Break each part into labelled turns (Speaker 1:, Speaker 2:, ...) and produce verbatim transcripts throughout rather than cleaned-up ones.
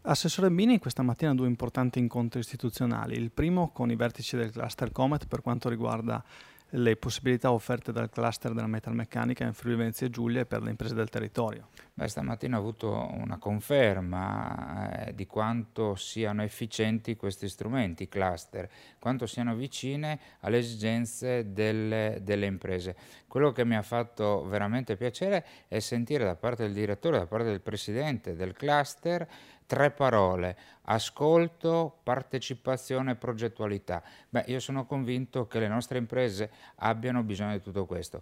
Speaker 1: Assessore Bini, questa mattina due importanti incontri istituzionali. Il primo con i vertici del cluster Comet per quanto riguarda le possibilità offerte dal cluster della metalmeccanica in Friuli Venezia Giulia e per le imprese del territorio.
Speaker 2: Beh, stamattina ho avuto una conferma eh, di quanto siano efficienti questi strumenti, i cluster, quanto siano vicine alle esigenze delle, delle imprese. Quello che mi ha fatto veramente piacere è sentire da parte del direttore, da parte del presidente del cluster, tre parole: ascolto, partecipazione e progettualità. Beh, io sono convinto che le nostre imprese abbiano bisogno di tutto questo.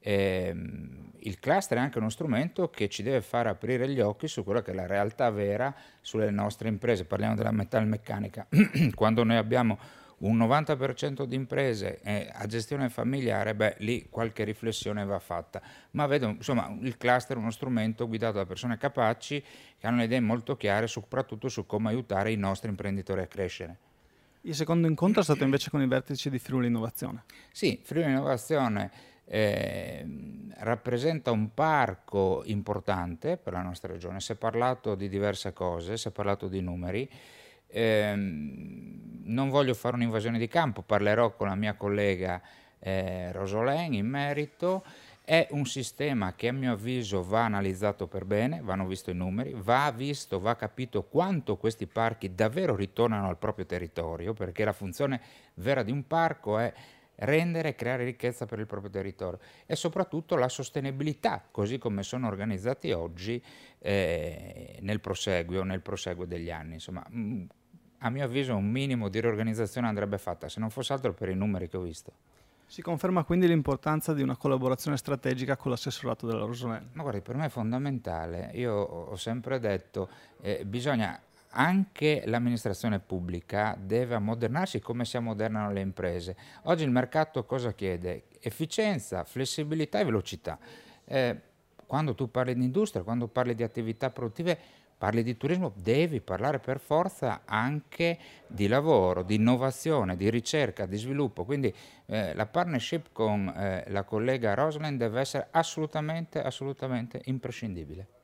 Speaker 2: Ehm, il cluster è anche uno strumento che ci deve far aprire gli occhi su quella che è la realtà vera sulle nostre imprese. Parliamo della metalmeccanica. Quando noi abbiamo un novanta per cento di imprese eh, a gestione familiare, beh, lì qualche riflessione va fatta. Ma vedo, insomma, il cluster è uno strumento guidato da persone capaci che hanno le idee molto chiare, soprattutto su come aiutare i nostri imprenditori a crescere.
Speaker 1: Il secondo incontro è stato invece con i vertici di Friuli Innovazione.
Speaker 2: Sì, Friuli Innovazione eh, rappresenta un parco importante per la nostra regione. Si è parlato di diverse cose, si è parlato di numeri. Eh, non voglio fare un'invasione di campo, parlerò con la mia collega eh, Rosolén in merito. È un sistema che a mio avviso va analizzato per bene, vanno visto i numeri, va visto, va capito quanto questi parchi davvero ritornano al proprio territorio, perché la funzione vera di un parco è rendere e creare ricchezza per il proprio territorio e soprattutto la sostenibilità, così come sono organizzati oggi eh, nel proseguio, nel proseguo degli anni. Insomma, mh, a mio avviso un minimo di riorganizzazione andrebbe fatta, se non fosse altro per i numeri che ho visto.
Speaker 1: Si conferma quindi l'importanza di una collaborazione strategica con l'assessorato della Rosolén.
Speaker 2: Ma guardi, per me è fondamentale. Io ho sempre detto eh, bisogna anche l'amministrazione pubblica deve ammodernarsi come si ammodernano le imprese. Oggi il mercato cosa chiede? Efficienza, flessibilità e velocità. Eh, quando tu parli di industria, quando parli di attività produttive, parli di turismo, devi parlare per forza anche di lavoro, di innovazione, di ricerca, di sviluppo. Quindi eh, la partnership con eh, la collega Rosalind deve essere assolutamente, assolutamente imprescindibile.